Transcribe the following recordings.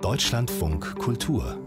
Deutschlandfunk Kultur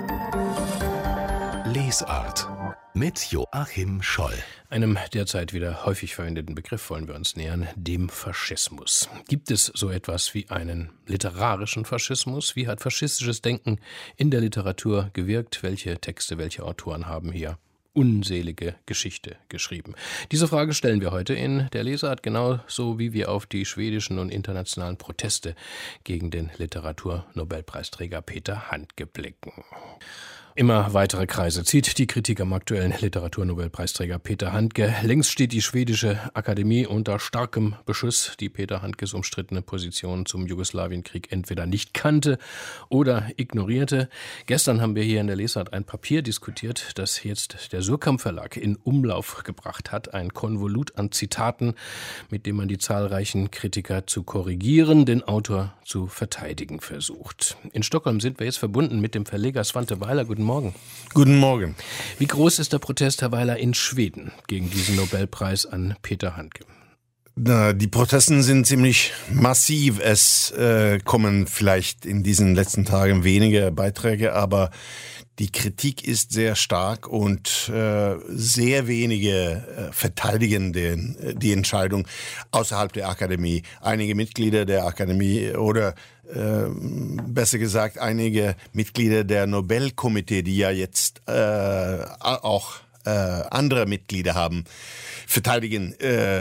Lesart mit Joachim Scholl. Einem derzeit wieder häufig verwendeten Begriff wollen wir uns nähern, dem Faschismus. Gibt es so etwas wie einen literarischen Faschismus? Wie hat faschistisches Denken in der Literatur gewirkt? Welche Texte, welche Autoren haben hier unselige Geschichte geschrieben? Diese Frage stellen wir heute in der Lesart, genauso wie wir auf die schwedischen und internationalen Proteste gegen den Literaturnobelpreisträger Peter Handke blicken. Immer weitere Kreise zieht die Kritik am aktuellen Literaturnobelpreisträger Peter Handke. Längst steht die schwedische Akademie unter starkem Beschuss, die Peter Handkes umstrittene Position zum Jugoslawienkrieg entweder nicht kannte oder ignorierte. Gestern haben wir hier in der Lesart ein Papier diskutiert, das jetzt der Surkamp Verlag in Umlauf gebracht hat. Ein Konvolut an Zitaten, mit dem man die zahlreichen Kritiker zu korrigieren, den Autor zu verteidigen versucht. In Stockholm sind wir jetzt verbunden mit dem Verleger Svante Weiler. Guten Morgen. Guten Morgen. Wie groß ist der Protest, Herr Weiler, in Schweden gegen diesen Nobelpreis an Peter Handke? Die Protesten sind ziemlich massiv. Es kommen vielleicht in diesen letzten Tagen weniger Beiträge, aber die Kritik ist sehr stark und sehr wenige verteidigen die Entscheidung außerhalb der Akademie. Einige Mitglieder der Akademie oder besser gesagt einige Mitglieder der Nobelkomitee, die ja jetzt auch andere Mitglieder haben, verteidigen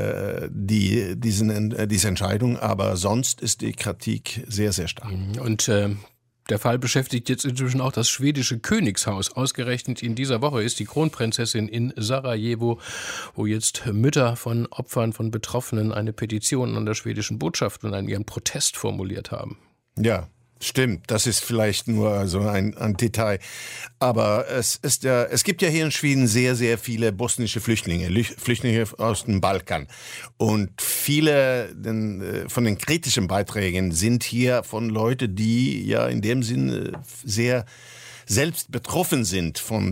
diese Entscheidung, aber sonst ist die Kritik sehr, sehr stark. Und der Fall beschäftigt jetzt inzwischen auch das schwedische Königshaus. Ausgerechnet in dieser Woche ist die Kronprinzessin in Sarajevo, wo jetzt Mütter von Opfern, von Betroffenen eine Petition an der schwedischen Botschaft und an ihren Protest formuliert haben. Ja, stimmt. Das ist vielleicht nur so ein Detail. Aber es gibt ja hier in Schweden sehr, sehr viele bosnische Flüchtlinge aus dem Balkan. Und viele von den kritischen Beiträgen sind hier von Leuten, die ja in dem Sinne sehr selbst betroffen sind von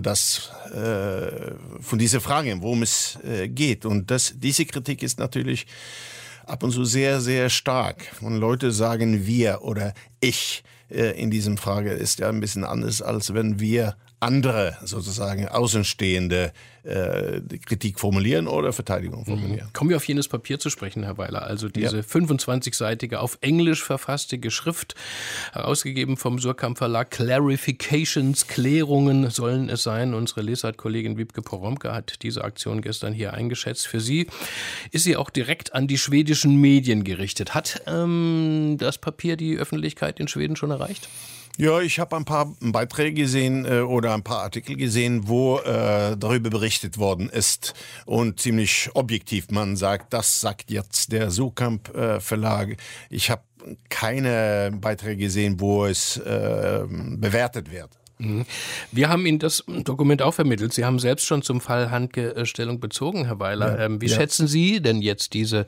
dieser Frage, worum es geht. Und diese Kritik ist natürlich ab und zu sehr, sehr stark. Und Leute sagen wir oder ich in diesem Frage ist ja ein bisschen anders, als wenn wir andere sozusagen Außenstehende die Kritik formulieren oder Verteidigung formulieren. Kommen wir auf jenes Papier zu sprechen, Herr Weiler. Also diese 25-seitige auf Englisch verfasste Schrift, herausgegeben vom Surkamp Verlag. Clarifications, Klärungen sollen es sein. Unsere Lesart-Kollegin Wiebke Poromka hat diese Aktion gestern hier eingeschätzt. Für sie ist sie auch direkt an die schwedischen Medien gerichtet. Hat das Papier die Öffentlichkeit in Schweden schon erreicht? Ja, ich habe ein paar Beiträge gesehen oder ein paar Artikel gesehen, wo darüber berichtet worden ist und ziemlich objektiv. Man sagt, das sagt jetzt der Surkamp Verlag. Ich habe keine Beiträge gesehen, wo es bewertet wird. Wir haben Ihnen das Dokument auch vermittelt. Sie haben selbst schon zum Fall Handke Stellung bezogen, Herr Weiler. Wie schätzen Sie denn jetzt diese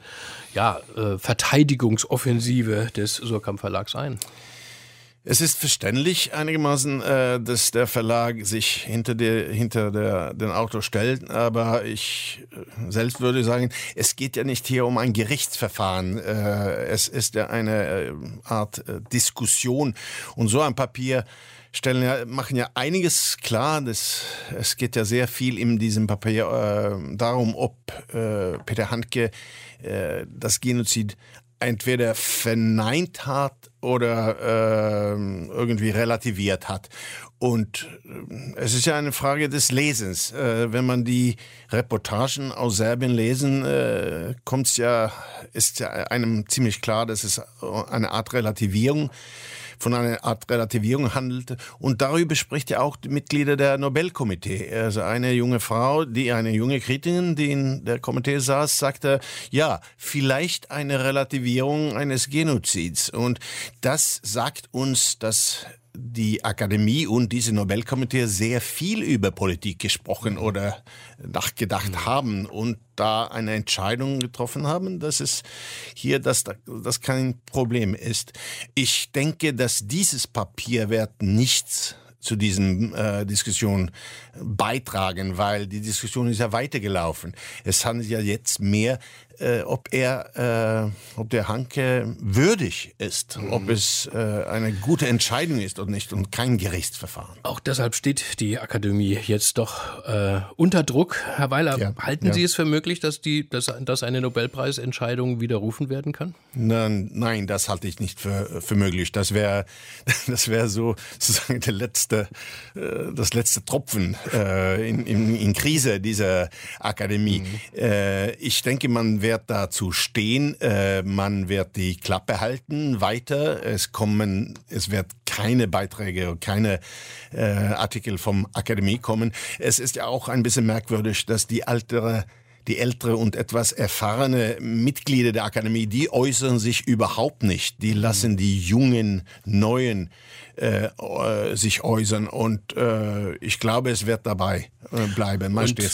Verteidigungsoffensive des Surkamp Verlags ein? Es ist verständlich einigermaßen, dass der Verlag sich hinter den Autor stellt, aber ich selbst würde sagen, es geht ja nicht hier um ein Gerichtsverfahren. Es ist ja eine Art Diskussion und so ein Papier machen ja einiges klar. Es geht ja sehr viel in diesem Papier darum, ob Peter Handke das Genozid entweder verneint hat oder irgendwie relativiert hat. Und es ist ja eine Frage des Lesens. Wenn man die Reportagen aus Serbien lesen, ist ja einem ziemlich klar, dass es eine Art Relativierung handelt. Und darüber spricht ja auch die Mitglieder der Nobelkomitee. Also eine junge Kritikerin, die in der Komitee saß, sagte, ja, vielleicht eine Relativierung eines Genozids. Und das sagt uns, dass die Akademie und diese Nobelkomitee sehr viel über Politik gesprochen oder nachgedacht haben und da eine Entscheidung getroffen haben, dass es hier das kein Problem ist. Ich denke, dass dieses Papier wird nichts zu diesen Diskussionen beitragen, weil die Diskussion ist ja weitergelaufen. Es handelt ja jetzt mehr ob der Hanke würdig ist, ob es eine gute Entscheidung ist oder nicht und kein Gerichtsverfahren. Auch deshalb steht die Akademie jetzt doch unter Druck. Herr Weiler, halten Sie es für möglich, dass eine Nobelpreisentscheidung widerrufen werden kann? Nein, das halte ich nicht für möglich. Das wäre so sozusagen das letzte Tropfen in Krise dieser Akademie. Ich denke, man wird dazu stehen, man wird die Klappe halten weiter. Es wird keine Beiträge, keine Artikel vom Akademie kommen. Es ist ja auch ein bisschen merkwürdig, dass die ältere und etwas erfahrene Mitglieder der Akademie, die äußern sich überhaupt nicht. Die lassen die jungen, neuen sich äußern. Und ich glaube, es wird dabei bleiben.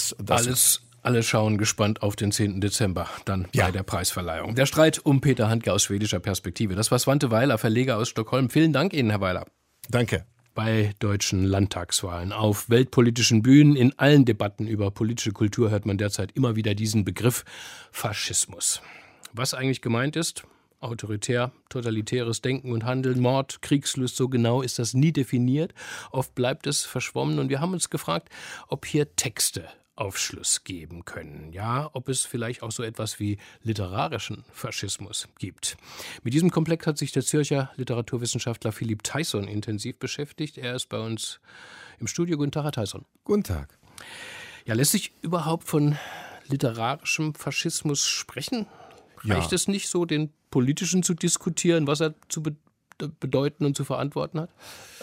Alle schauen gespannt auf den 10. Dezember, dann bei der Preisverleihung. Der Streit um Peter Handke aus schwedischer Perspektive. Das war Svante Weiler, Verleger aus Stockholm. Vielen Dank Ihnen, Herr Weiler. Danke. Bei deutschen Landtagswahlen, auf weltpolitischen Bühnen, in allen Debatten über politische Kultur hört man derzeit immer wieder diesen Begriff Faschismus. Was eigentlich gemeint ist? Autoritär, totalitäres Denken und Handeln, Mord, Kriegslust, so genau ist das nie definiert. Oft bleibt es verschwommen und wir haben uns gefragt, ob hier Texte Aufschluss geben können. Ja, ob es vielleicht auch so etwas wie literarischen Faschismus gibt. Mit diesem Komplex hat sich der Zürcher Literaturwissenschaftler Philipp Theisson intensiv beschäftigt. Er ist bei uns im Studio. Guten Tag, Herr Theisson. Guten Tag. Ja, lässt sich überhaupt von literarischem Faschismus sprechen? Reicht es nicht so, den politischen zu diskutieren, was er zu bedeuten und zu verantworten hat?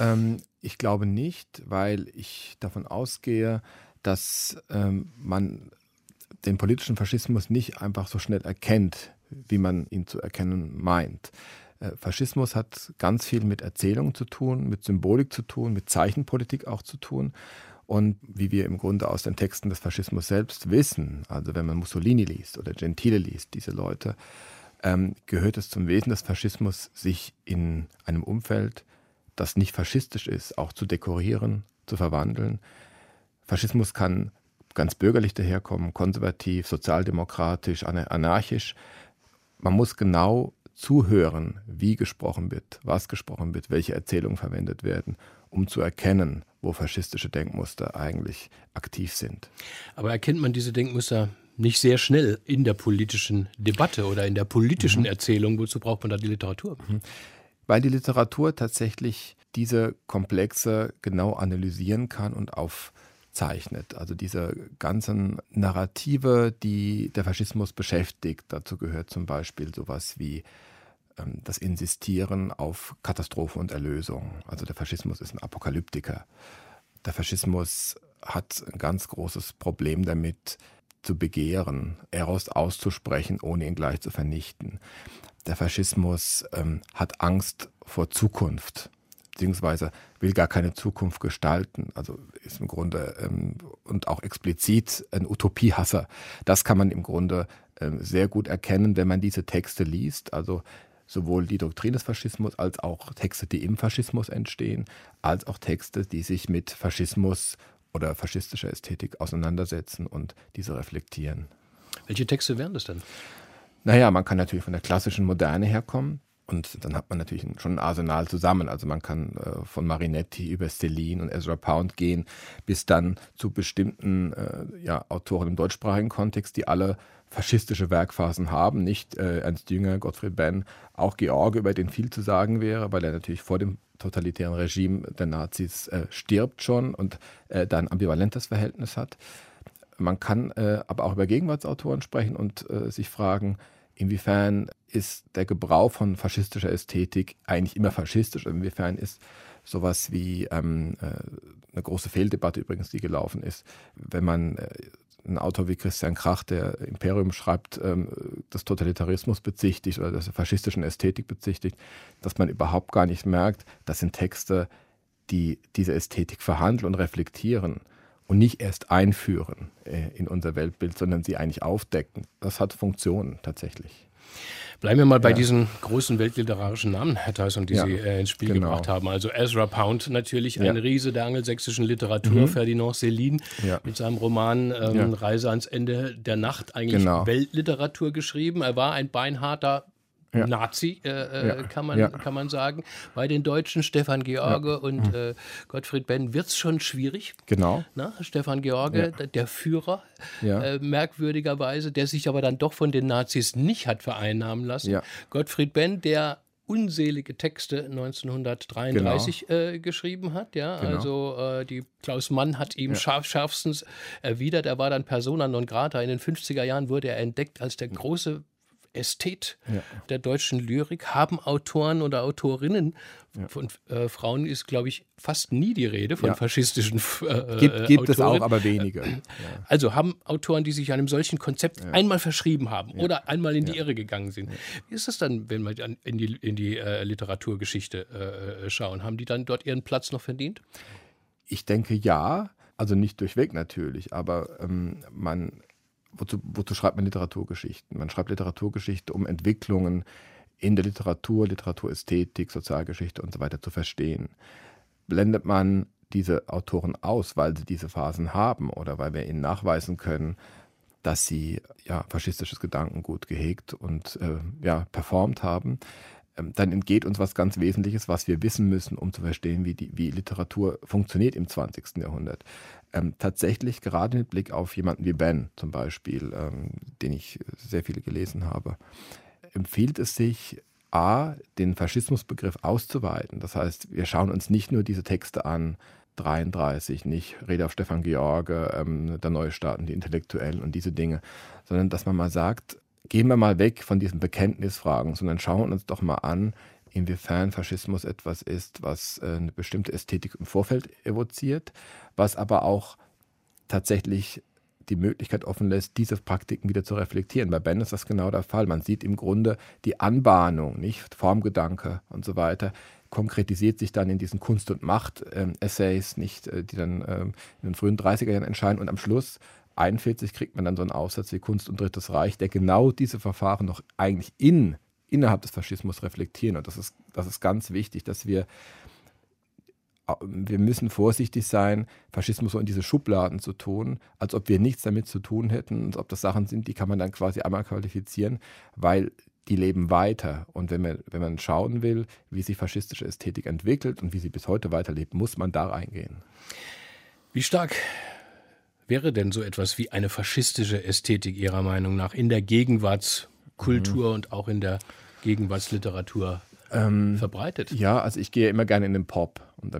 Ich glaube nicht, weil ich davon ausgehe, dass man den politischen Faschismus nicht einfach so schnell erkennt, wie man ihn zu erkennen meint. Faschismus hat ganz viel mit Erzählung zu tun, mit Symbolik zu tun, mit Zeichenpolitik auch zu tun. Und wie wir im Grunde aus den Texten des Faschismus selbst wissen, also wenn man Mussolini liest oder Gentile liest, diese Leute, gehört es zum Wesen des Faschismus, sich in einem Umfeld, das nicht faschistisch ist, auch zu dekorieren, zu verwandeln. Faschismus kann ganz bürgerlich daherkommen, konservativ, sozialdemokratisch, anarchisch. Man muss genau zuhören, wie gesprochen wird, was gesprochen wird, welche Erzählungen verwendet werden, um zu erkennen, wo faschistische Denkmuster eigentlich aktiv sind. Aber erkennt man diese Denkmuster nicht sehr schnell in der politischen Debatte oder in der politischen Erzählung? Wozu braucht man da die Literatur? Weil die Literatur tatsächlich diese Komplexe genau analysieren kann und aufzeichnet. Also diese ganzen Narrative, die der Faschismus beschäftigt. Dazu gehört zum Beispiel sowas wie das Insistieren auf Katastrophe und Erlösung. Also der Faschismus ist ein Apokalyptiker. Der Faschismus hat ein ganz großes Problem damit, zu begehren, Eros auszusprechen, ohne ihn gleich zu vernichten. Der Faschismus hat Angst vor Zukunft, beziehungsweise will gar keine Zukunft gestalten. Also ist im Grunde und auch explizit ein Utopiehasser. Das kann man im Grunde sehr gut erkennen, wenn man diese Texte liest. Also sowohl die Doktrin des Faschismus als auch Texte, die im Faschismus entstehen, als auch Texte, die sich mit Faschismus oder faschistischer Ästhetik auseinandersetzen und diese reflektieren. Welche Texte wären das denn? Naja, man kann natürlich von der klassischen Moderne herkommen und dann hat man natürlich schon ein Arsenal zusammen. Also man kann von Marinetti über Céline und Ezra Pound gehen, bis dann zu bestimmten Autoren im deutschsprachigen Kontext, die alle faschistische Werkphasen haben. Nicht Ernst Jünger, Gottfried Benn, auch George, über den viel zu sagen wäre, weil er natürlich vor dem totalitären Regime der Nazis stirbt schon und da ein ambivalentes Verhältnis hat. Man kann aber auch über Gegenwartsautoren sprechen und sich fragen, inwiefern ist der Gebrauch von faschistischer Ästhetik eigentlich immer faschistisch? Inwiefern ist sowas wie eine große Fehldebatte übrigens, die gelaufen ist, wenn man ein Autor wie Christian Krach, der Imperium schreibt, des Totalitarismus bezichtigt oder der faschistischen Ästhetik bezichtigt, dass man überhaupt gar nicht merkt, das sind Texte, die diese Ästhetik verhandeln und reflektieren und nicht erst einführen in unser Weltbild, sondern sie eigentlich aufdecken. Das hat Funktionen tatsächlich. Bleiben wir mal bei diesen großen weltliterarischen Namen, Herr Theusson, die Sie ins Spiel gebracht haben. Also Ezra Pound natürlich, ein Riese der angelsächsischen Literatur, Ferdinand Céline mit seinem Roman Reise ans Ende der Nacht, eigentlich Weltliteratur geschrieben. Er war ein beinharter Nazi, kann man sagen. Bei den Deutschen Stefan George und Gottfried Benn wird es schon schwierig. Genau. Na, Stefan George, der Führer, merkwürdigerweise, der sich aber dann doch von den Nazis nicht hat vereinnahmen lassen. Ja. Gottfried Benn, der unselige Texte 1933 geschrieben hat. Ja? Genau. Also die Klaus Mann hat ihm schärfstens erwidert. Er war dann Persona non grata. In den 50er Jahren wurde er entdeckt als der große Ästhet der deutschen Lyrik. Haben Autoren oder Autorinnen von Frauen ist, glaube ich, fast nie die Rede von faschistischen Gibt es auch, aber wenige. Also haben Autoren, die sich einem solchen Konzept einmal verschrieben haben oder einmal in die Irre gegangen sind. Wie ist das dann, wenn wir in die Literaturgeschichte schauen? Haben die dann dort ihren Platz noch verdient? Ich denke ja, also nicht durchweg natürlich, aber wozu schreibt man Literaturgeschichten? Man schreibt Literaturgeschichte, um Entwicklungen in der Literatur, Literaturästhetik, Sozialgeschichte und so weiter zu verstehen. Blendet man diese Autoren aus, weil sie diese Phasen haben oder weil wir ihnen nachweisen können, dass sie faschistisches Gedankengut gehegt und performt haben, dann entgeht uns was ganz Wesentliches, was wir wissen müssen, um zu verstehen, wie Literatur funktioniert im 20. Jahrhundert. Tatsächlich, gerade mit Blick auf jemanden wie Benn zum Beispiel, den ich sehr viele gelesen habe, empfiehlt es sich, den Faschismusbegriff auszuweiten. Das heißt, wir schauen uns nicht nur diese Texte an, 33, nicht Rede auf Stefan George, der Neustaaten, die Intellektuellen und diese Dinge, sondern dass man mal sagt, gehen wir mal weg von diesen Bekenntnisfragen, sondern schauen uns doch mal an, inwiefern Faschismus etwas ist, was eine bestimmte Ästhetik im Vorfeld evoziert, was aber auch tatsächlich die Möglichkeit offen lässt, diese Praktiken wieder zu reflektieren. Bei Benn ist das genau der Fall. Man sieht im Grunde die Anbahnung, nicht Formgedanke und so weiter, konkretisiert sich dann in diesen Kunst- und Macht-Essays, nicht, die dann in den frühen 30er Jahren erscheinen und am Schluss 41 kriegt man dann so einen Aufsatz wie Kunst und Drittes Reich, der genau diese Verfahren noch eigentlich innerhalb des Faschismus reflektieren. Und das ist ganz wichtig, dass wir müssen vorsichtig sein, Faschismus so in diese Schubladen zu tun, als ob wir nichts damit zu tun hätten, als ob das Sachen sind, die kann man dann quasi einmal qualifizieren, weil die leben weiter. Und wenn man schauen will, wie sich faschistische Ästhetik entwickelt und wie sie bis heute weiterlebt, muss man da reingehen. Wie stark wäre denn so etwas wie eine faschistische Ästhetik Ihrer Meinung nach in der Gegenwartskultur und auch in der Gegenwartsliteratur verbreitet? Ja, also ich gehe immer gerne in den Pop, um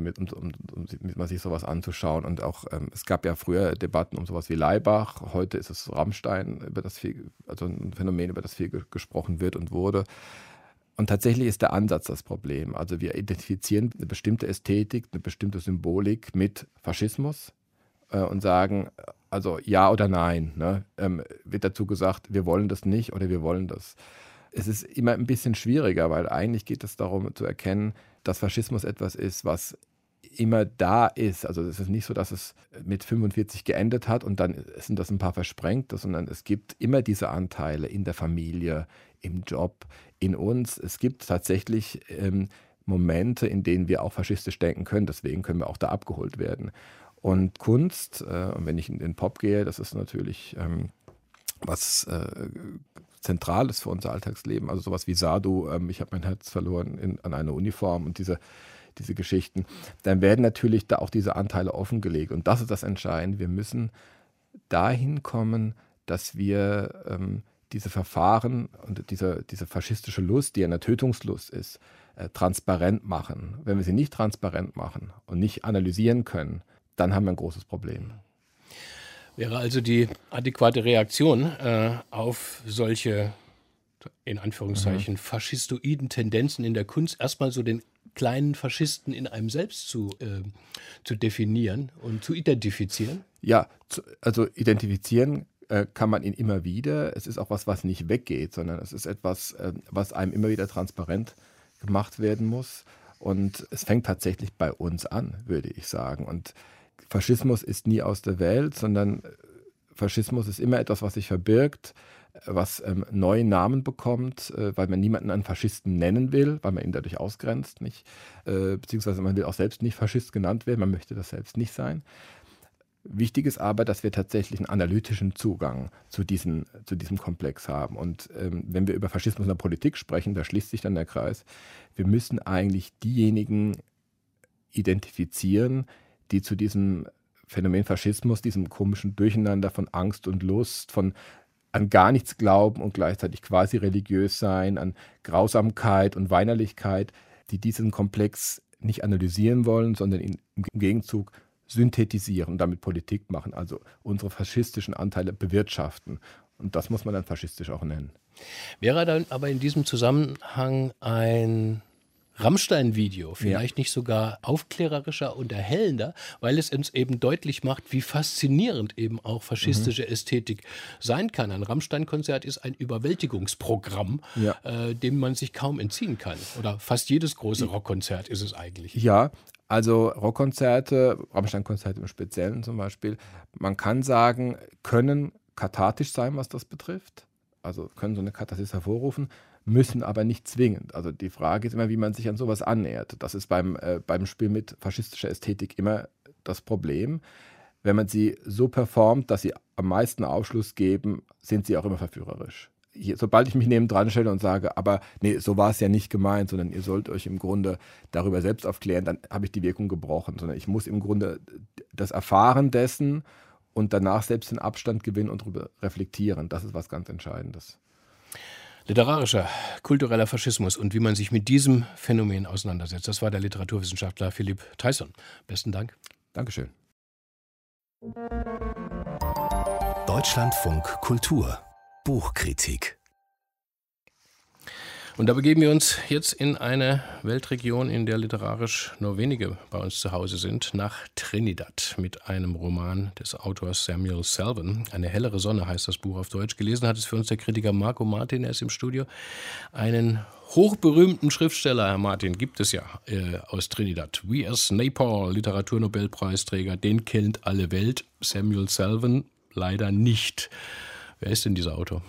mal sich sowas anzuschauen. Und auch, es gab ja früher Debatten um sowas wie Laibach. Heute ist es Rammstein, also ein Phänomen, über das viel gesprochen wird und wurde. Und tatsächlich ist der Ansatz das Problem. Also wir identifizieren eine bestimmte Ästhetik, eine bestimmte Symbolik mit Faschismus und sagen, also ja oder nein. Ne? Wird dazu gesagt, wir wollen das nicht oder wir wollen das. Es ist immer ein bisschen schwieriger, weil eigentlich geht es darum zu erkennen, dass Faschismus etwas ist, was immer da ist. Also es ist nicht so, dass es mit 45 geendet hat und dann sind das ein paar Versprengte, sondern es gibt immer diese Anteile in der Familie, im Job, in uns. Es gibt tatsächlich Momente, in denen wir auch faschistisch denken können. Deswegen können wir auch da abgeholt werden. Und Kunst, und wenn ich in den Pop gehe, das ist natürlich was Zentrales für unser Alltagsleben. Also sowas wie Sadu, ich habe mein Herz verloren an einer Uniform und diese Geschichten. Dann werden natürlich da auch diese Anteile offengelegt. Und das ist das Entscheidende. Wir müssen dahin kommen, dass wir diese Verfahren und diese faschistische Lust, die eine Tötungslust ist, transparent machen. Wenn wir sie nicht transparent machen und nicht analysieren können, dann haben wir ein großes Problem. Wäre also die adäquate Reaktion auf solche, in Anführungszeichen, faschistoiden Tendenzen in der Kunst, erstmal so den kleinen Faschisten in einem selbst zu definieren und zu identifizieren? Ja, also identifizieren kann man ihn immer wieder. Es ist auch was nicht weggeht, sondern es ist etwas, was einem immer wieder transparent gemacht werden muss. Und es fängt tatsächlich bei uns an, würde ich sagen. Und Faschismus ist nie aus der Welt, sondern Faschismus ist immer etwas, was sich verbirgt, was neue Namen bekommt, weil man niemanden einen Faschisten nennen will, weil man ihn dadurch ausgrenzt, nicht? Beziehungsweise man will auch selbst nicht Faschist genannt werden, man möchte das selbst nicht sein. Wichtig ist aber, dass wir tatsächlich einen analytischen Zugang zu diesem Komplex haben. Und wenn wir über Faschismus in der Politik sprechen, da schließt sich dann der Kreis, wir müssen eigentlich diejenigen identifizieren, die zu diesem Phänomen Faschismus, diesem komischen Durcheinander von Angst und Lust, von an gar nichts glauben und gleichzeitig quasi religiös sein, an Grausamkeit und Weinerlichkeit, die diesen Komplex nicht analysieren wollen, sondern ihn im Gegenzug synthetisieren und damit Politik machen, also unsere faschistischen Anteile bewirtschaften. Und das muss man dann faschistisch auch nennen. Wäre dann aber in diesem Zusammenhang ein Rammstein-Video vielleicht nicht sogar aufklärerischer und erhellender, weil es uns eben deutlich macht, wie faszinierend eben auch faschistische Ästhetik sein kann. Ein Rammstein-Konzert ist ein Überwältigungsprogramm, dem man sich kaum entziehen kann. Oder fast jedes große Rockkonzert ist es eigentlich. Ja, also Rockkonzerte, Rammstein-Konzerte im Speziellen zum Beispiel, man kann sagen, können kathartisch sein, was das betrifft. Also können so eine Katharsis hervorrufen, müssen aber nicht zwingend. Also die Frage ist immer, wie man sich an sowas annähert. Das ist beim Spiel mit faschistischer Ästhetik immer das Problem. Wenn man sie so performt, dass sie am meisten Aufschluss geben, sind sie auch immer verführerisch. Sobald ich mich nebendran stelle und sage, aber nee, so war es ja nicht gemeint, sondern ihr sollt euch im Grunde darüber selbst aufklären, dann habe ich die Wirkung gebrochen. Sondern ich muss im Grunde das Erfahren dessen und danach selbst den Abstand gewinnen und darüber reflektieren. Das ist was ganz Entscheidendes. Literarischer, kultureller Faschismus und wie man sich mit diesem Phänomen auseinandersetzt. Das war der Literaturwissenschaftler Philipp Theisson. Besten Dank. Dankeschön. Deutschlandfunk Kultur Buchkritik. Und da begeben wir uns jetzt in eine Weltregion, in der literarisch nur wenige bei uns zu Hause sind, nach Trinidad mit einem Roman des Autors Samuel Selvin. Eine hellere Sonne heißt das Buch auf Deutsch. Gelesen hat es für uns der Kritiker Marco Martin, er ist im Studio. Einen hochberühmten Schriftsteller, Herr Martin, gibt es ja aus Trinidad. W.S. Naipaul, Literaturnobelpreisträger, den kennt alle Welt. Samuel Selvin leider nicht. Wer ist denn dieser Autor?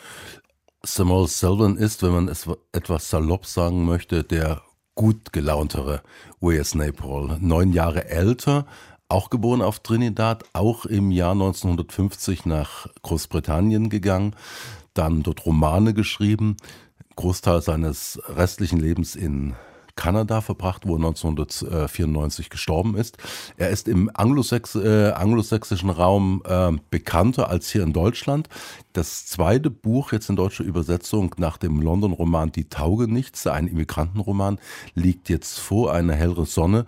Samuel Selvin ist, wenn man es etwas salopp sagen möchte, der gut gelauntere W.S. Naipaul. 9 Jahre älter, auch geboren auf Trinidad, auch im Jahr 1950 nach Großbritannien gegangen, dann dort Romane geschrieben, Großteil seines restlichen Lebens in Kanada verbracht, wo er 1994 gestorben ist. Er ist im anglosächsischen Raum bekannter als hier in Deutschland. Das zweite Buch, jetzt in deutscher Übersetzung, nach dem London-Roman Die Taugenichtse, ein Immigrantenroman, liegt jetzt vor, eine hellere Sonne,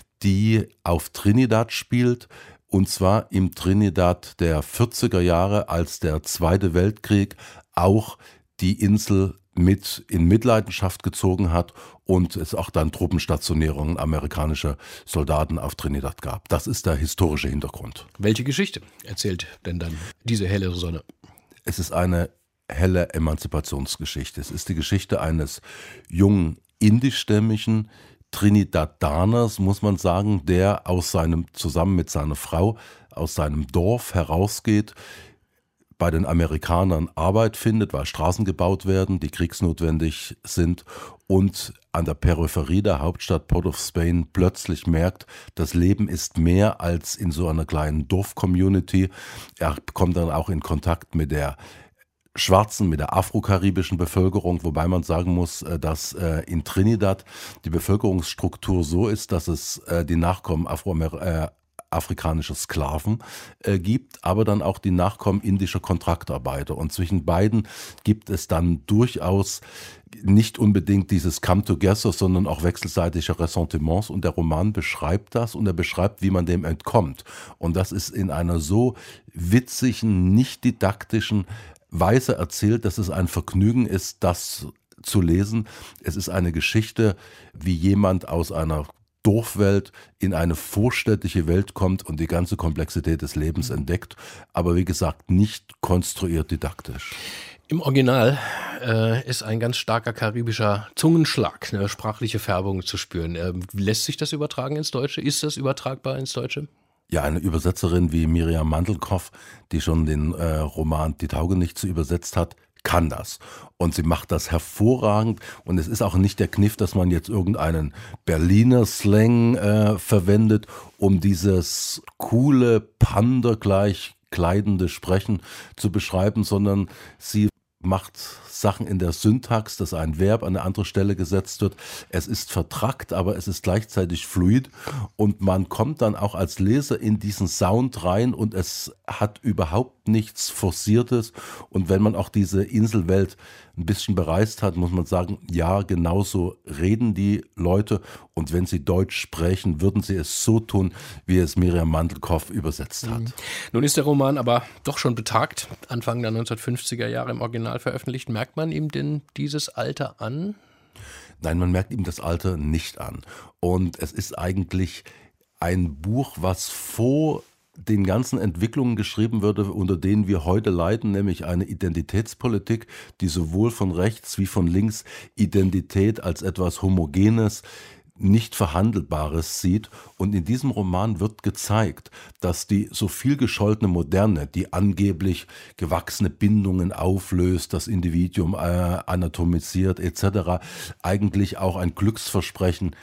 die auf Trinidad spielt. Und zwar im Trinidad der 40er Jahre, als der Zweite Weltkrieg auch die Insel mit in Mitleidenschaft gezogen hat und es auch dann Truppenstationierungen amerikanischer Soldaten auf Trinidad gab. Das ist der historische Hintergrund. Welche Geschichte erzählt denn dann diese helle Sonne? Es ist eine helle Emanzipationsgeschichte. Es ist die Geschichte eines jungen indischstämmigen Trinidadaners, muss man sagen, der zusammen mit seiner Frau aus seinem Dorf herausgeht, bei den Amerikanern Arbeit findet, weil Straßen gebaut werden, die kriegsnotwendig sind, und an der Peripherie der Hauptstadt Port of Spain plötzlich merkt, das Leben ist mehr als in so einer kleinen Dorf-Community. Er kommt dann auch in Kontakt mit der schwarzen, mit der afrokaribischen Bevölkerung, wobei man sagen muss, dass in Trinidad die Bevölkerungsstruktur so ist, dass es die Nachkommen afrikanischer Sklaven gibt, aber dann auch die Nachkommen indischer Kontraktarbeiter. Und zwischen beiden gibt es dann durchaus nicht unbedingt dieses Come Together, sondern auch wechselseitige Ressentiments. Und der Roman beschreibt das und er beschreibt, wie man dem entkommt. Und das ist in einer so witzigen, nicht didaktischen Weise erzählt, dass es ein Vergnügen ist, das zu lesen. Es ist eine Geschichte, wie jemand aus einer Dorfwelt in eine vorstädtische Welt kommt und die ganze Komplexität des Lebens entdeckt, aber wie gesagt, nicht konstruiert didaktisch. Im Original ist ein ganz starker karibischer Zungenschlag, eine sprachliche Färbung zu spüren. Lässt sich das übertragen ins Deutsche? Ist das übertragbar ins Deutsche? Ja, eine Übersetzerin wie Miriam Mandelkow, die schon den Roman Die Taugenichtse übersetzt hat, kann das. Und sie macht das hervorragend. Und es ist auch nicht der Kniff, dass man jetzt irgendeinen Berliner Slang verwendet, um dieses coole, pandergleich kleidende Sprechen zu beschreiben, sondern sie macht Sachen in der Syntax, dass ein Verb an eine andere Stelle gesetzt wird. Es ist vertrackt, aber es ist gleichzeitig fluid und man kommt dann auch als Leser in diesen Sound rein und es hat überhaupt nichts Forciertes. Und wenn man auch diese Inselwelt ein bisschen bereist hat, muss man sagen, ja, genauso reden die Leute und wenn sie Deutsch sprechen, würden sie es so tun, wie es Miriam Mandelkow übersetzt hat. Nun ist der Roman aber doch schon betagt, Anfang der 1950er Jahre im Original veröffentlicht. Merkt man ihm denn dieses Alter an? Nein, man merkt ihm das Alter nicht an. Und es ist eigentlich ein Buch, was vor den ganzen Entwicklungen geschrieben würde, unter denen wir heute leiden, nämlich eine Identitätspolitik, die sowohl von rechts wie von links Identität als etwas Homogenes, nicht Verhandelbares sieht. Und in diesem Roman wird gezeigt, dass die so viel gescholtene Moderne, die angeblich gewachsene Bindungen auflöst, das Individuum anatomisiert etc., eigentlich auch ein Glücksversprechen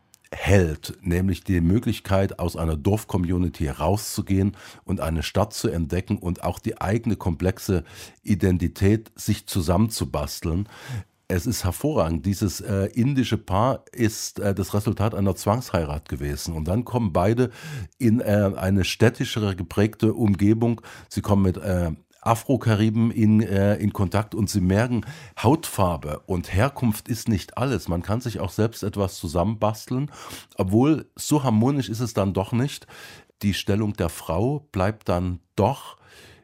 hält, nämlich die Möglichkeit, aus einer Dorfcommunity herauszugehen und eine Stadt zu entdecken und auch die eigene komplexe Identität sich zusammenzubasteln. Es ist hervorragend. Dieses indische Paar ist das Resultat einer Zwangsheirat gewesen. Und dann kommen beide in eine städtischere geprägte Umgebung. Sie kommen mit Afro-Kariben in Kontakt und sie merken, Hautfarbe und Herkunft ist nicht alles. Man kann sich auch selbst etwas zusammenbasteln, obwohl so harmonisch ist es dann doch nicht. Die Stellung der Frau bleibt dann doch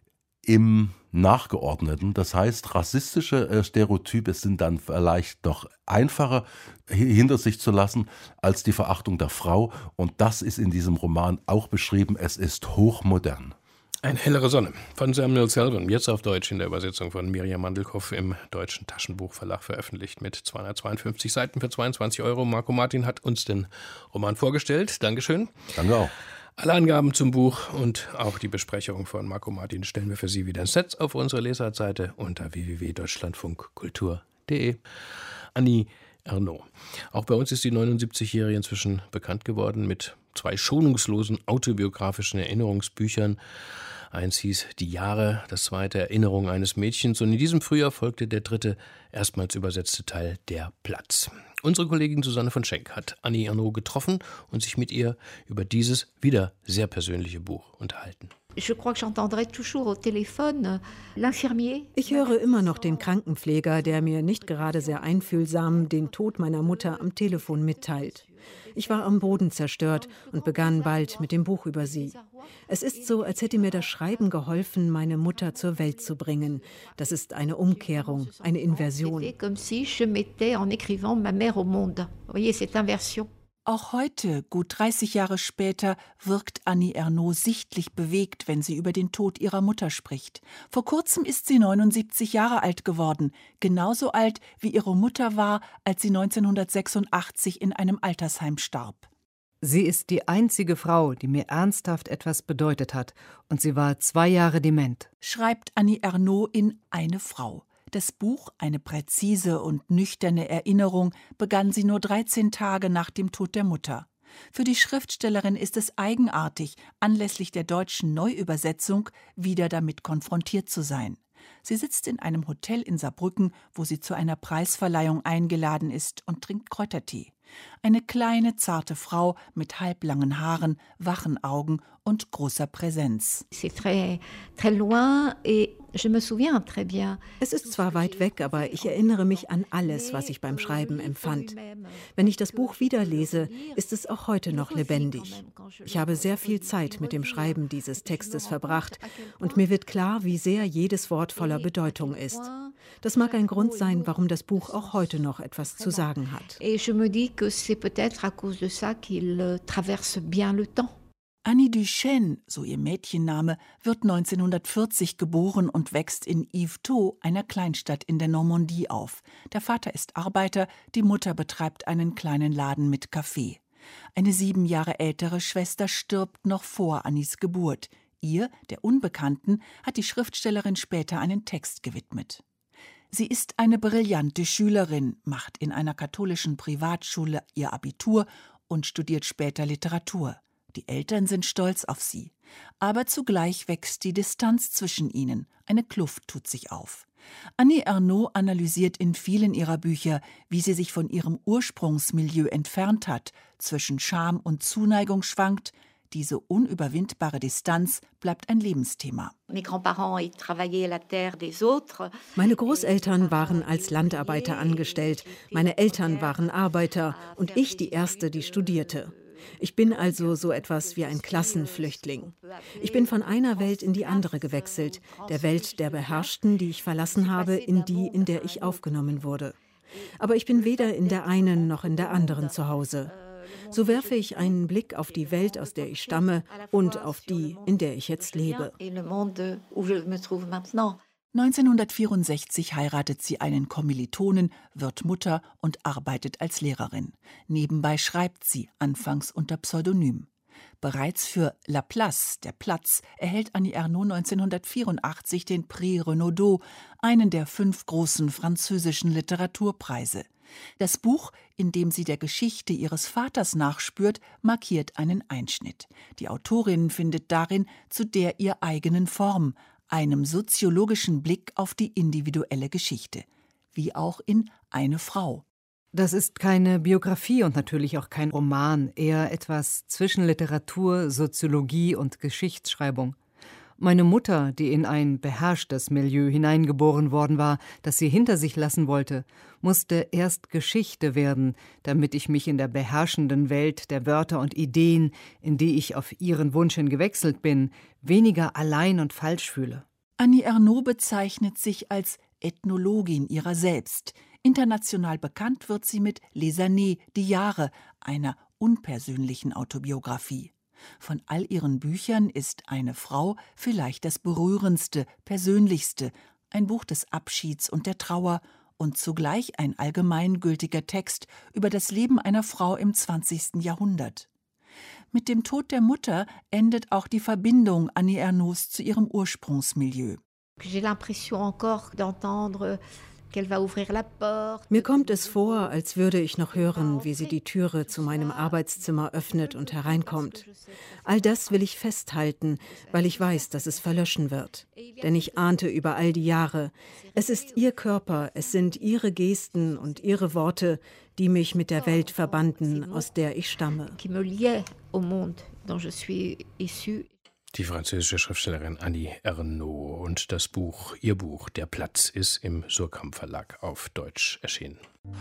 im Nachgeordneten. Das heißt, rassistische Stereotype sind dann vielleicht noch einfacher hinter sich zu lassen als die Verachtung der Frau. Und das ist in diesem Roman auch beschrieben. Es ist hochmodern. Eine hellere Sonne von Samuel Selwyn, jetzt auf Deutsch in der Übersetzung von Miriam Mandelkow im Deutschen Taschenbuchverlag veröffentlicht mit 252 Seiten für 22 €. Marco Martin hat uns den Roman vorgestellt. Dankeschön. Danke auch. Alle Angaben zum Buch und auch die Besprechung von Marco Martin stellen wir für Sie wieder ins Netz auf unserer Lesartseite unter www.deutschlandfunkkultur.de. Annie Ernaux. Auch bei uns ist die 79-Jährige inzwischen bekannt geworden mit 2 schonungslosen autobiografischen Erinnerungsbüchern. Eins hieß Die Jahre, das zweite Erinnerung eines Mädchens und in diesem Frühjahr folgte der dritte, erstmals übersetzte Teil Der Platz. Unsere Kollegin Susanne von Schenk hat Annie Ernaux getroffen und sich mit ihr über dieses wieder sehr persönliche Buch unterhalten. Ich höre immer noch den Krankenpfleger, der mir nicht gerade sehr einfühlsam den Tod meiner Mutter am Telefon mitteilt. Ich war am Boden zerstört und begann bald mit dem Buch über sie. Es ist so, als hätte mir das Schreiben geholfen, meine Mutter zur Welt zu bringen. Das ist eine Umkehrung, eine Inversion. Auch heute, gut 30 Jahre später, wirkt Annie Ernaux sichtlich bewegt, wenn sie über den Tod ihrer Mutter spricht. Vor kurzem ist sie 79 Jahre alt geworden, genauso alt wie ihre Mutter war, als sie 1986 in einem Altersheim starb. Sie ist die einzige Frau, die mir ernsthaft etwas bedeutet hat, und sie war 2 Jahre dement, schreibt Annie Ernaux in Eine Frau. Das Buch, eine präzise und nüchterne Erinnerung, begann sie nur 13 Tage nach dem Tod der Mutter. Für die Schriftstellerin ist es eigenartig, anlässlich der deutschen Neuübersetzung wieder damit konfrontiert zu sein. Sie sitzt in einem Hotel in Saarbrücken, wo sie zu einer Preisverleihung eingeladen ist und trinkt Kräutertee. Eine kleine, zarte Frau mit halblangen Haaren, wachen Augen und großer Präsenz. Es ist zwar weit weg, aber ich erinnere mich an alles, was ich beim Schreiben empfand. Wenn ich das Buch wieder lese, ist es auch heute noch lebendig. Ich habe sehr viel Zeit mit dem Schreiben dieses Textes verbracht und mir wird klar, wie sehr jedes Wort voller Bedeutung ist. Das mag ein Grund sein, warum das Buch auch heute noch etwas zu sagen hat. Annie Duchesne, so ihr Mädchenname, wird 1940 geboren und wächst in Yvetot, einer Kleinstadt in der Normandie, auf. Der Vater ist Arbeiter, die Mutter betreibt einen kleinen Laden mit Kaffee. Eine 7 Jahre ältere Schwester stirbt noch vor Annies Geburt. Ihr, der Unbekannten, hat die Schriftstellerin später einen Text gewidmet. Sie ist eine brillante Schülerin, macht in einer katholischen Privatschule ihr Abitur und studiert später Literatur. Die Eltern sind stolz auf sie. Aber zugleich wächst die Distanz zwischen ihnen. Eine Kluft tut sich auf. Annie Ernaux analysiert in vielen ihrer Bücher, wie sie sich von ihrem Ursprungsmilieu entfernt hat, zwischen Scham und Zuneigung schwankt. Diese unüberwindbare Distanz bleibt ein Lebensthema. Meine Großeltern waren als Landarbeiter angestellt, meine Eltern waren Arbeiter und ich die Erste, die studierte. Ich bin also so etwas wie ein Klassenflüchtling. Ich bin von einer Welt in die andere gewechselt, der Welt der Beherrschten, die ich verlassen habe, in die, in der ich aufgenommen wurde. Aber ich bin weder in der einen noch in der anderen zu Hause. So werfe ich einen Blick auf die Welt, aus der ich stamme, und auf die, in der ich jetzt lebe. 1964 heiratet sie einen Kommilitonen, wird Mutter und arbeitet als Lehrerin. Nebenbei schreibt sie, anfangs unter Pseudonym. Bereits für La Place, der Platz, erhält Annie Ernaux 1984 den Prix Renaudot, einen der 5 großen französischen Literaturpreise. Das Buch, in dem sie der Geschichte ihres Vaters nachspürt, markiert einen Einschnitt. Die Autorin findet darin zu der ihr eigenen Form, einem soziologischen Blick auf die individuelle Geschichte, wie auch in Eine Frau. Das ist keine Biografie und natürlich auch kein Roman, eher etwas zwischen Literatur, Soziologie und Geschichtsschreibung. Meine Mutter, die in ein beherrschtes Milieu hineingeboren worden war, das sie hinter sich lassen wollte, musste erst Geschichte werden, damit ich mich in der beherrschenden Welt der Wörter und Ideen, in die ich auf ihren Wunsch hin gewechselt bin, weniger allein und falsch fühle. Annie Ernaux bezeichnet sich als Ethnologin ihrer selbst. International bekannt wird sie mit Les Années, die Jahre, einer unpersönlichen Autobiografie. Von all ihren Büchern ist Eine Frau vielleicht das berührendste, persönlichste, ein Buch des Abschieds und der Trauer und zugleich ein allgemeingültiger Text über das Leben einer Frau im 20. Jahrhundert. Mit dem Tod der Mutter endet auch die Verbindung Annie Ernaux zu ihrem Ursprungsmilieu. Mir kommt es vor, als würde ich noch hören, wie sie die Türe zu meinem Arbeitszimmer öffnet und hereinkommt. All das will ich festhalten, weil ich weiß, dass es verlöschen wird. Denn ich ahnte über all die Jahre, es ist ihr Körper, es sind ihre Gesten und ihre Worte, die mich mit der Welt verbanden, aus der ich stamme. Die französische Schriftstellerin Annie Ernaux und das Buch, ihr Buch, Der Platz, ist im Surkamp Verlag auf Deutsch erschienen.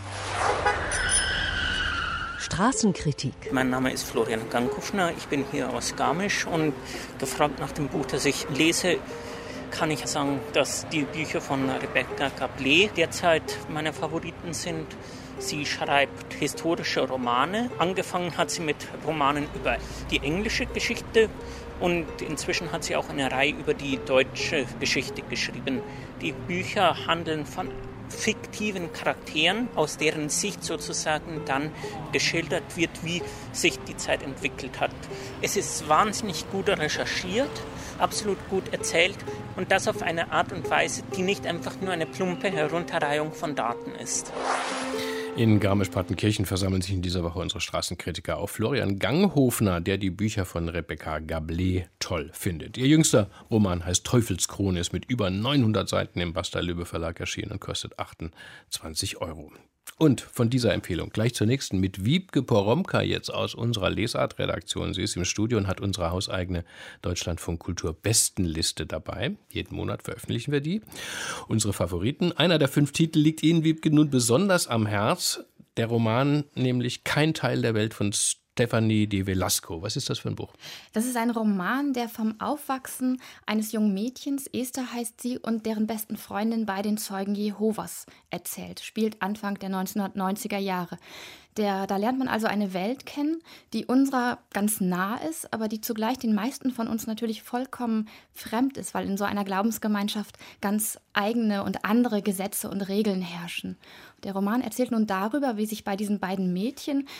Straßenkritik. Mein Name ist Florian Gangkufner, ich bin hier aus Garmisch und gefragt nach dem Buch, das ich lese, kann ich sagen, dass die Bücher von Rebecca Gablé derzeit meine Favoriten sind. Sie schreibt historische Romane. Angefangen hat sie mit Romanen über die englische Geschichte und inzwischen hat sie auch eine Reihe über die deutsche Geschichte geschrieben. Die Bücher handeln von fiktiven Charakteren, aus deren Sicht sozusagen dann geschildert wird, wie sich die Zeit entwickelt hat. Es ist wahnsinnig gut recherchiert, absolut gut erzählt und das auf eine Art und Weise, die nicht einfach nur eine plumpe Herunterreihung von Daten ist. In Garmisch-Partenkirchen versammeln sich in dieser Woche unsere Straßenkritiker auf. Florian Ganghofner, der die Bücher von Rebecca Gablé toll findet. Ihr jüngster Roman heißt Teufelskrone, ist mit über 900 Seiten im Basta-Löbe Verlag erschienen und kostet 28 €. Und von dieser Empfehlung gleich zur nächsten mit Wiebke Poromka jetzt aus unserer Lesart-Redaktion. Sie ist im Studio und hat unsere hauseigene Deutschlandfunk-Kultur-Bestenliste dabei. Jeden Monat veröffentlichen wir die. Unsere Favoriten. Einer der 5 Titel liegt Ihnen, Wiebke, nun besonders am Herz. Der Roman, nämlich Kein Teil der Welt von Stephanie de Velasco. Was ist das für ein Buch? Das ist ein Roman, der vom Aufwachsen eines jungen Mädchens, Esther heißt sie, und deren besten Freundin bei den Zeugen Jehovas erzählt. Spielt Anfang der 1990er Jahre. Da lernt man also eine Welt kennen, die unserer ganz nah ist, aber die zugleich den meisten von uns natürlich vollkommen fremd ist, weil in so einer Glaubensgemeinschaft ganz eigene und andere Gesetze und Regeln herrschen. Der Roman erzählt nun darüber, wie sich bei diesen beiden Mädchen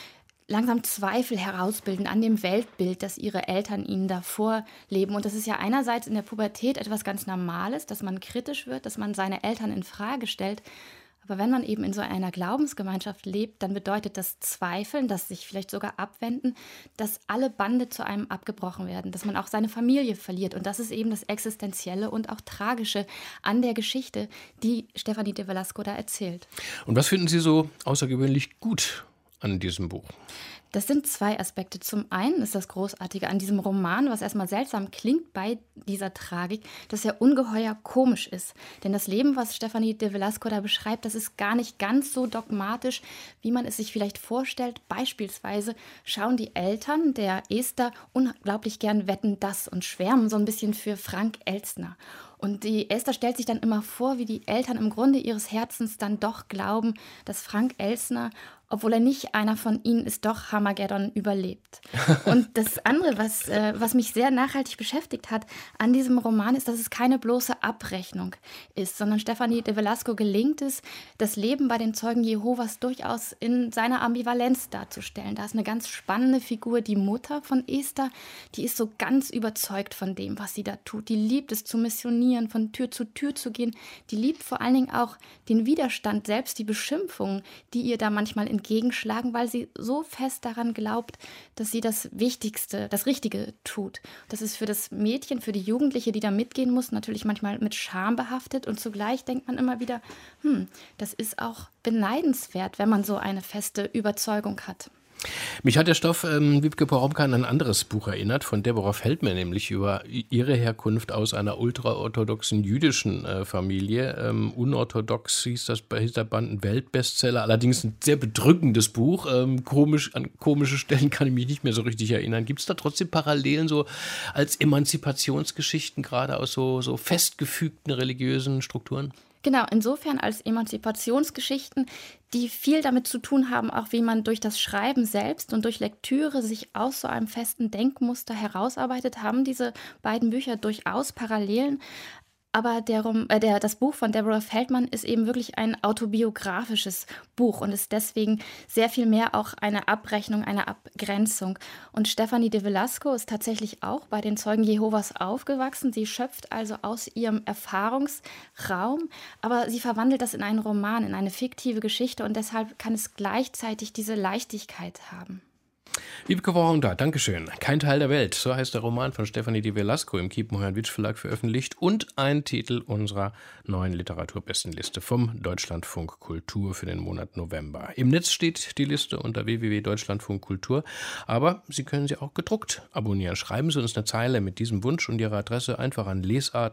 langsam Zweifel herausbilden an dem Weltbild, das ihre Eltern ihnen da vorleben. Und das ist ja einerseits in der Pubertät etwas ganz Normales, dass man kritisch wird, dass man seine Eltern in Frage stellt. Aber wenn man eben in so einer Glaubensgemeinschaft lebt, dann bedeutet das Zweifeln, das sich vielleicht sogar abwenden, dass alle Bande zu einem abgebrochen werden, dass man auch seine Familie verliert. Und das ist eben das Existenzielle und auch Tragische an der Geschichte, die Stephanie de Velasco da erzählt. Und was finden Sie so außergewöhnlich gut an diesem Buch? Das sind zwei Aspekte. Zum einen ist das Großartige an diesem Roman, was erstmal seltsam klingt bei dieser Tragik, dass er ungeheuer komisch ist. Denn das Leben, was Stephanie de Velasco da beschreibt, das ist gar nicht ganz so dogmatisch, wie man es sich vielleicht vorstellt. Beispielsweise schauen die Eltern der Esther unglaublich gern Wetten, das und schwärmen so ein bisschen für Frank Elstner. Und die Esther stellt sich dann immer vor, wie die Eltern im Grunde ihres Herzens dann doch glauben, dass Frank Elstner, obwohl er nicht einer von ihnen ist, doch Armageddon überlebt. Und das andere, was mich sehr nachhaltig beschäftigt hat an diesem Roman, ist, dass es keine bloße Abrechnung ist, sondern Stephanie de Velasco gelingt es, das Leben bei den Zeugen Jehovas durchaus in seiner Ambivalenz darzustellen. Da ist eine ganz spannende Figur, die Mutter von Esther, die ist so ganz überzeugt von dem, was sie da tut. Die liebt es zu missionieren, von Tür zu gehen. Die liebt vor allen Dingen auch den Widerstand, selbst die Beschimpfungen, die ihr da manchmal entgegenschlagen, weil sie so fest daran glaubt, dass sie das Wichtigste, das Richtige tut. Das ist für das Mädchen, für die Jugendliche, die da mitgehen muss, natürlich manchmal mit Scham behaftet und zugleich denkt man immer wieder, das ist auch beneidenswert, wenn man so eine feste Überzeugung hat. Mich hat der Stoff Wiebke Poromka an ein anderes Buch erinnert, von Deborah Feldman, nämlich über ihre Herkunft aus einer ultraorthodoxen jüdischen Familie. Unorthodox hieß der Band, ein Weltbestseller, allerdings ein sehr bedrückendes Buch. An komische Stellen kann ich mich nicht mehr so richtig erinnern. Gibt es da trotzdem Parallelen so als Emanzipationsgeschichten, gerade aus so festgefügten religiösen Strukturen? Genau, insofern als Emanzipationsgeschichten, die viel damit zu tun haben, auch wie man durch das Schreiben selbst und durch Lektüre sich aus so einem festen Denkmuster herausarbeitet, haben diese beiden Bücher durchaus Parallelen. Aber das Buch von Deborah Feldman ist eben wirklich ein autobiografisches Buch und ist deswegen sehr viel mehr auch eine Abrechnung, eine Abgrenzung. Und Stephanie de Velasco ist tatsächlich auch bei den Zeugen Jehovas aufgewachsen. Sie schöpft also aus ihrem Erfahrungsraum, aber sie verwandelt das in einen Roman, in eine fiktive Geschichte und deshalb kann es gleichzeitig diese Leichtigkeit haben. Wiebke Poromka, Dankeschön. Kein Teil der Welt, so heißt der Roman von Stephanie de Velasco im Kiepenheuer-Witsch Verlag veröffentlicht und ein Titel unserer neuen Literaturbestenliste vom Deutschlandfunk Kultur für den Monat November. Im Netz steht die Liste unter www.deutschlandfunkkultur, aber Sie können sie auch gedruckt abonnieren. Schreiben Sie uns eine Zeile mit diesem Wunsch und Ihrer Adresse einfach an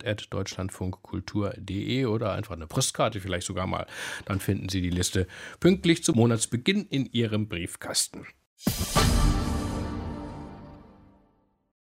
lesart@deutschlandfunkkultur.de oder einfach eine Postkarte vielleicht sogar mal. Dann finden Sie die Liste pünktlich zum Monatsbeginn in Ihrem Briefkasten.